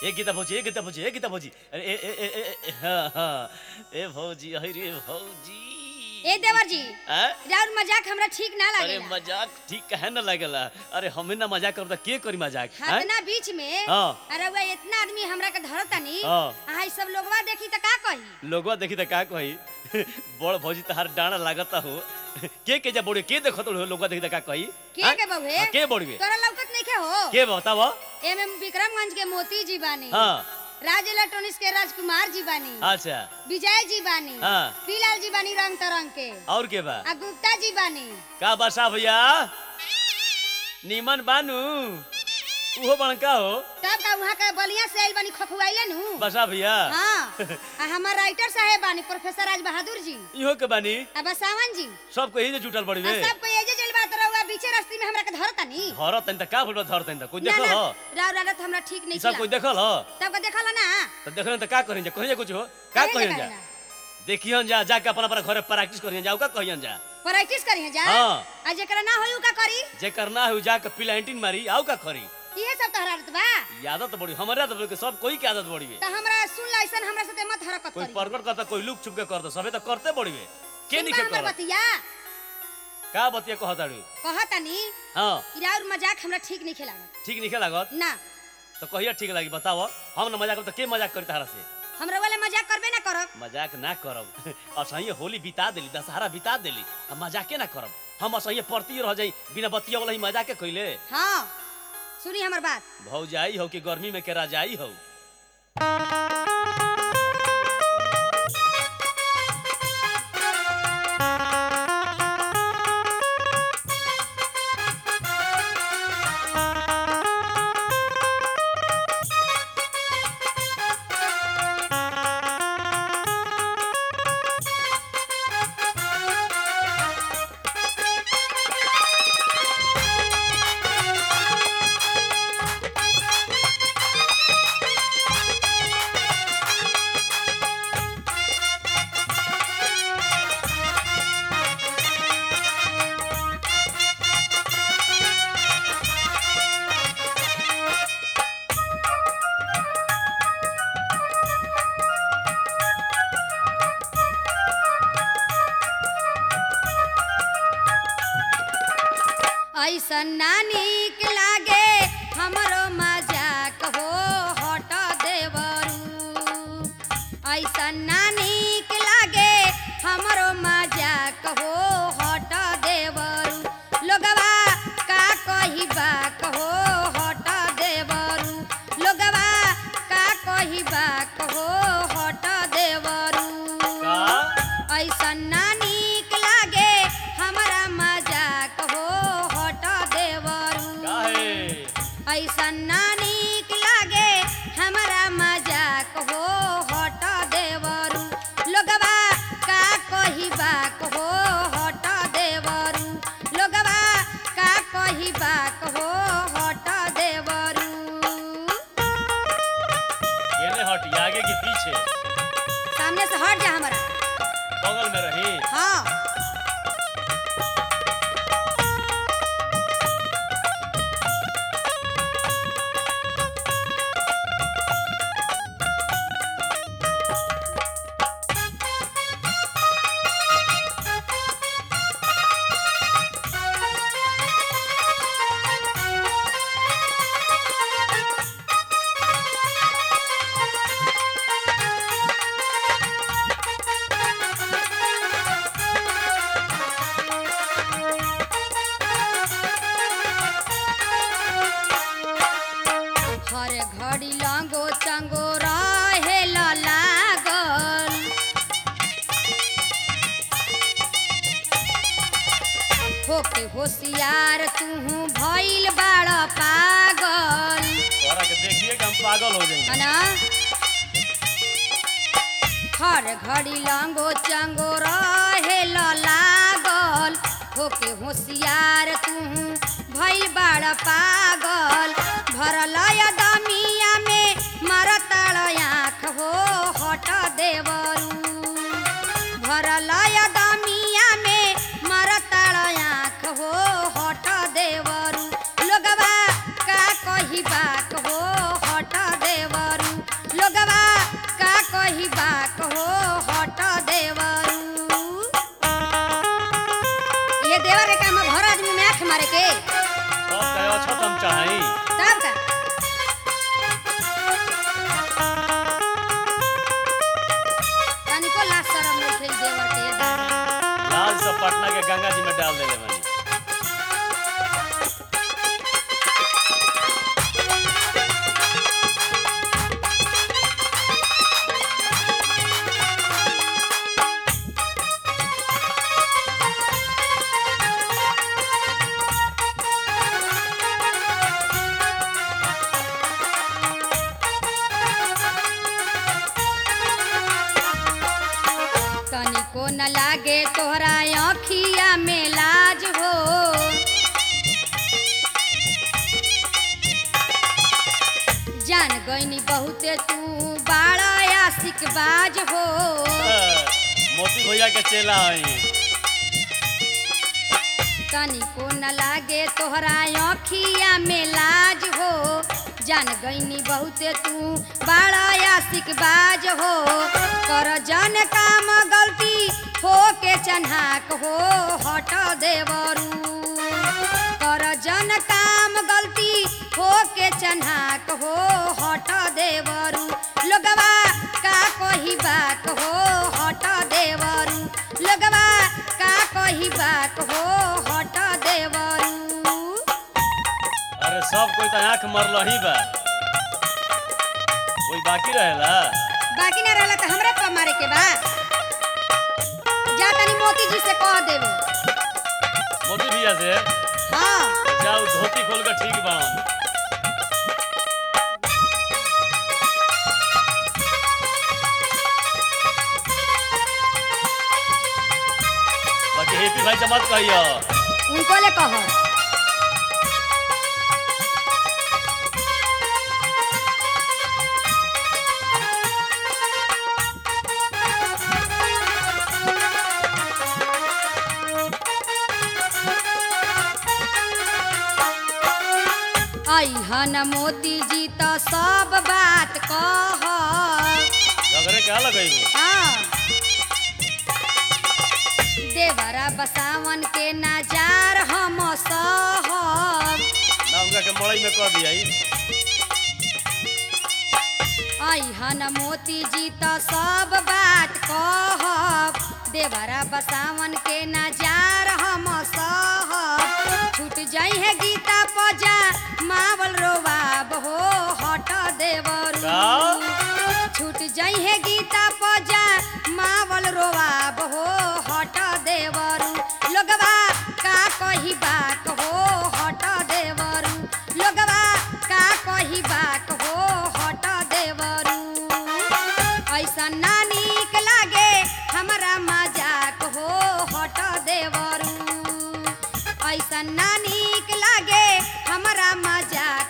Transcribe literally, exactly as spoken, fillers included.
ए गीता भौजी ए गीता भौजी ए गीता भौजी अरे ए ए ए ए हाँ हाँ ए भौजी अरे भौजी ए देवर जी आ? राउर मजाक हमरा ठीक ना अरे लागेला। मजाक ठीक कहे न लगेला। अरे हमें ना मजाक करता के करी मजाक हतना बीच में हाँ। अरे वो इतना आदमी हमरा के धरतानी हाँ। आहा सब लोगवा देखी त का कही। लोगवा देखी त का कही बड़ भौजी तहार डांडा लागता हो के के जा बोड़े के देखत हो लोगवा देखी त का कही के हाँ? के बहुए हाँ, के बोड़वे तोरा लौकत नहीं के हो के बताओ एमे विक्रमगंज के मोती जी बानी हाँ राज इलेक्ट्रॉनिक्स के राजकुमार जी बानी अच्छा विजय जी बानी हाँ। पीलाल जी बानी रंग तरंग के और के बा आ गुप्ता जी बानी का बसा भैया नीमन बानू उहो बणका हो तब का वहां का बलिया से आइल बानी खखुआइले नु बसा भैया हां आ हमार राइटर साहब बानी प्रोफेसर राज बहादुर जी इहो के बानी आ बसावन जी सब कही जे जुटल बड़ी आ वे सब कोई एजे चल बात रहुआ बीचे रास्ते में हमरा के धरतानी हर तन त का बोलबा धर तन त कोई ना देखल ना हो राव रात हमरा ठीक नहीं ई सब कोई देखल हो तब का देखला ना त देखल त का करिन जा कहिन जा कुछ हो का कहे कहिन ना जा कहना। देखियन जा जाके अपन अपन घरे प्रैक्टिस करियन जाओ का कहियन जा प्रैक्टिस करी जा हाँ। आ जेकरा ना होई उ का करी जे करना है जाके प्लांटिंग मारी आउ का करी इहे सब तहरा आदत बा आदत बड़ी हमारे आदत के सब कोई के आदत बड़ी वे त हमरा सुन लाइसन हमरा साथे मत हरकत कोई करी प्रकट करता कोई लुक छुप के करता सबे त करते बड़ी वे के सुन नहीं बा के हमर कर बतिया का बतिया कहताड़ू कहतानी हां इराउर मजाक हमरा ठीक नहीं खेला ठीक नहीं लागत ना तो कहिया ठीक लागी बताओ हम न मजाक करब त के मजाक करी तारा से हमरा वाला मजाक करबे ना करब मजाक ना करब असही होली बिता देली दशहरा बिता देली हम मजाके ना करब हम असही परती रह जाई बिना बतिया वाला ही मजाके कइले हां सुनी हमर बात भौजाई हो कि गर्मी में के राजाई हो ऐसन ना नीक लागे हमरो मजाक हो हट देवरू ऐसन ना नीक लागे हमरो मजाक हो हट देवरू लोगवा का कही बा कहो हट देवरू लोगवा का कही बा कहो हट देवरू का ऐसन ना नीक लागे हमरा मजाक हो हट देवरू काहे ऐसन ना नीक लागे हमरा मजाक हो हट देवरू लोगवा का कही बा कहो हट देवरू लोगवा का कही बा कहो हट देवरू केने हटी आगे कि पीछे सामने से हट जा हमरा बगल में रही हाँ हर घड़ी लांगो चंगो रहे लागल होके होशियार तू भइल बाड़ पागल तोरा के देखिए कि हम पागल हो जाएंगे है ना हर घड़ी लांगो चंगो रहे लागल होके होशियार तू भइल बाड़ पागल भरल दमिया में मरतड़ आँख हो हट देवरू भरल दमिया में मरतड़ आँख हो हट देवरू लोगवा का कही बात हो हट देवरू चढ़ाई तब का तनिको लाज शरम नहीं खेल देवर के दादा। लाल से पटना के गंगा जी में डाल देले बनी। तनिको न लागे तोहरा आँखिया में लाज हो। जान गईनी बहुते तू बाड़ा आशिक बाज हो। मोती भैया के चेला है। तनिको न लागे तोहरा आँखिया में लाज हो। जान गईनी बहुते तू बाड़ा आशिक बाज हो। कर जन काम गलती हो के चन्हाक हो हट देवरू। कर जन काम गलती हो के चन्हाक हो हट देवरू। लोगवा का कही बात हो हट देवरू। लोगवा का कही बात हो हट देवरू। अरे सब कोई तो आँख मरल ही बा, कोई बाकी रहेला? बाकी ना रहला तो हमरा पर मारे के बा। जा तनी मोती जी से कह देवे। मोती भैया से? हाँ जाओ धोती खोल कर ठीक बावन। बाकी हेपी भाई से मत कहियो। उनको ले कहो। अइहन मोती जी तो सब बात कह। झगड़े क्या लगेबू? हाँ देवरा बसावन के नजार हम सहब। ना उनका के मड़ई में कह दिया। अइहन मोती जी तो सब बात कहब। देवरा बसावन के नजार हम सहब। छूट जाई है गीता पजा मावल रोवाब हो हट देवरू। छूट जाई है गीता पजा मावल रोवाब हो हट देवरू। लोगवा का कही बात हो हट देवरू। लोगवा का कही बात हो हट देवरू। ऐसा ना नीक लागे हमरा मजाक हो हट देवरू। ऐसा ना नीक लागे हमरा मजाक